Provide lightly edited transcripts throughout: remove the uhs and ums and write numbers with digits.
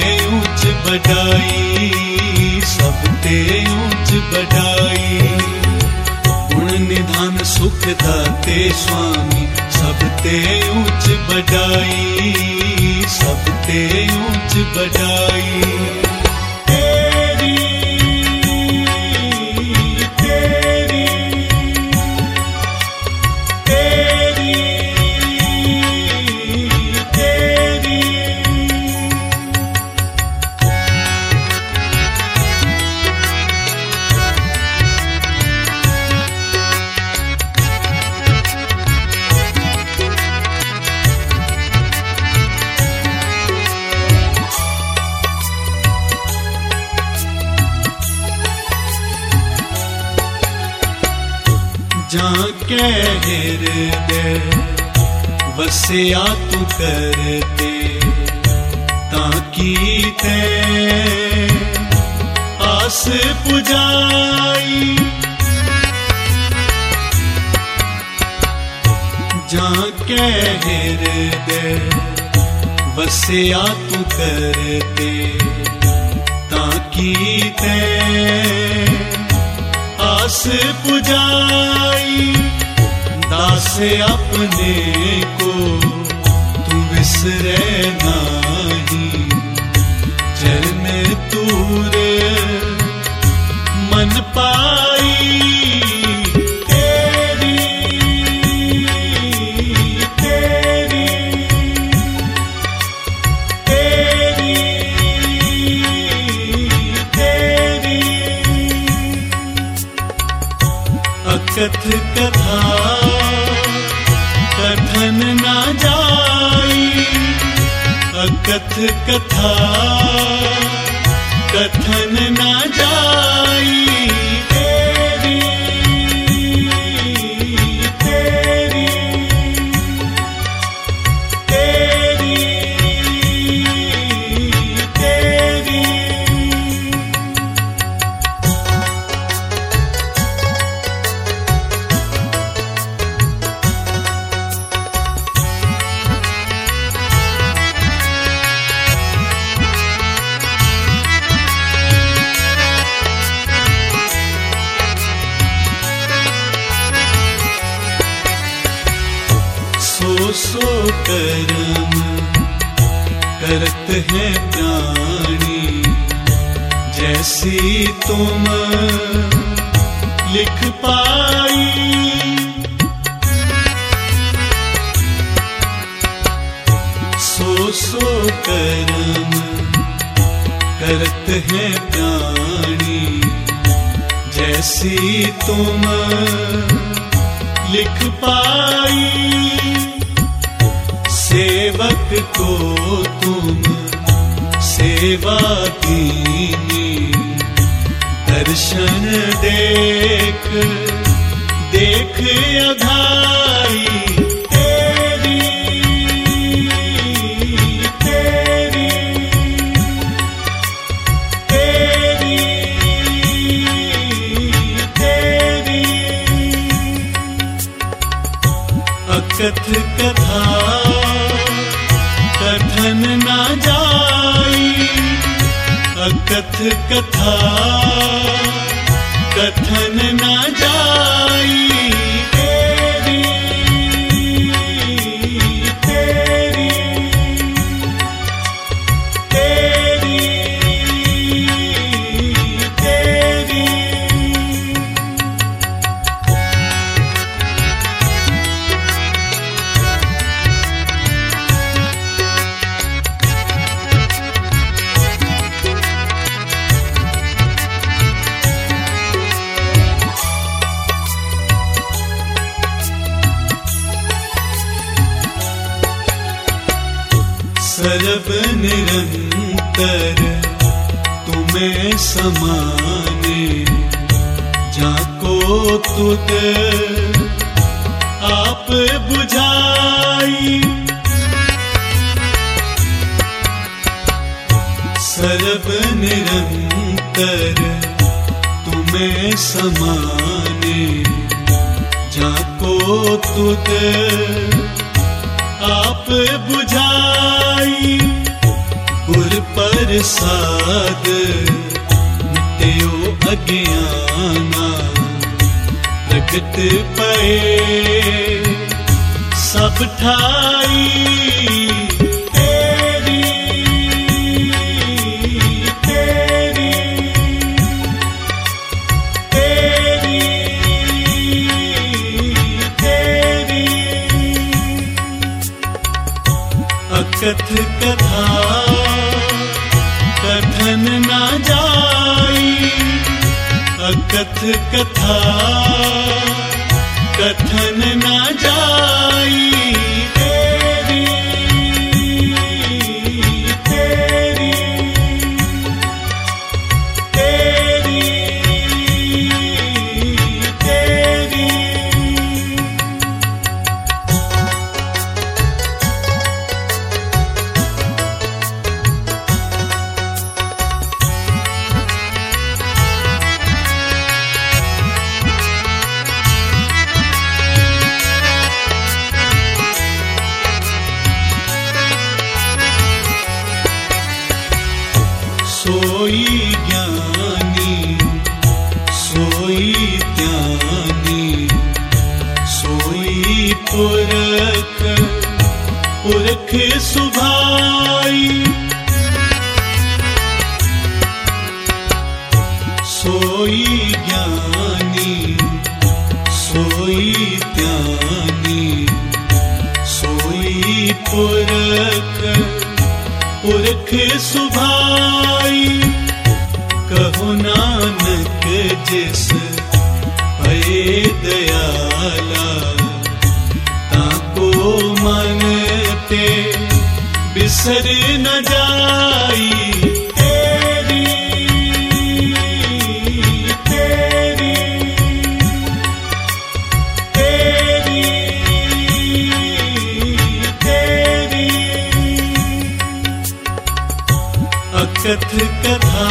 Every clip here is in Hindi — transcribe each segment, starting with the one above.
ऊंच बढ़ाई, सब ते ऊंच बढ़ाई। गुण निधान सुख दाते स्वामी, सब ते ऊंच बढ़ाई, सब ते ऊंच बढ़ाई। जाके हृदय वसिया तू करते, ताकि ते आस पुजाई। जाके हृदय वसिया तू करते, ताकि ते आस पुजाई। दास अपने को तू विसरे नाही, जन्म तूर मन पाई। तेरी तेरी तेरी तेरी अकथ कथा कथन ना जाई, अकथ कथा कथन ना जाई। तेरी तेरी तेरी तेरी सो कर्म करत है प्राणी, जैसी तुम लिख पाई। सो कर्म करत है प्राणी, जैसी तुम लिख पाई। सेवक को तुम सेवा कीनी, दर्शन देख देख अघाई। तेरी तेरी तेरी तेरी अकथ कथा कथन ना जाई, अकथ कथा कथन ना जाई। तेरी तेरी तेरी तेरी सर्व निरंतर तुम्हें समाने, जाको तुद आप बुझाई। सर्व निरंतर तुम्हें समाने, जाको तुद आप बुझाई। गुर प्रसाद मिट्यो अज्ञाना प्रगट पए सब ठाई तेरी तेरी तेरी तेरी अकथ कथा कथन ना जाई अकथ कथा कथन ना जाई तेरी तेरी तेरी तेरी सोई ज्ञानी सोई ज्ञानी सोई पुरख पुरख सुभाई सोई ज्ञानी सोई ज्ञानी सोई पुरख पुरख सुभाई कहो नानक जिस भये दयाला ताको मन ते बिसर न जाई तेरी तेरी तेरी तेरी अकथ कथा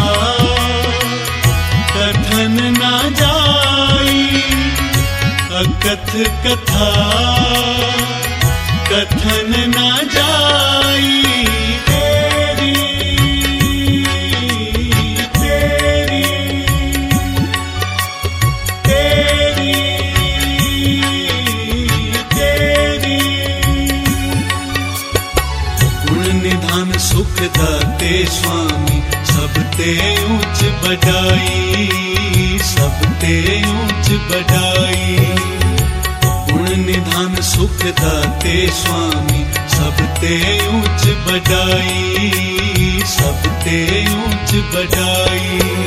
कथन ना जाई अकथ कथा कथन ना जाई तेरी तेरी तेरी तेरी गुण निधान सुख दाते स्वामी सबते ऊंच बढ़ाई सबते ऊंच बढ़ाई गुण निधान सुख दाते स्वामी सबते ऊंच बढ़ाई सबते ऊंच बढ़ाई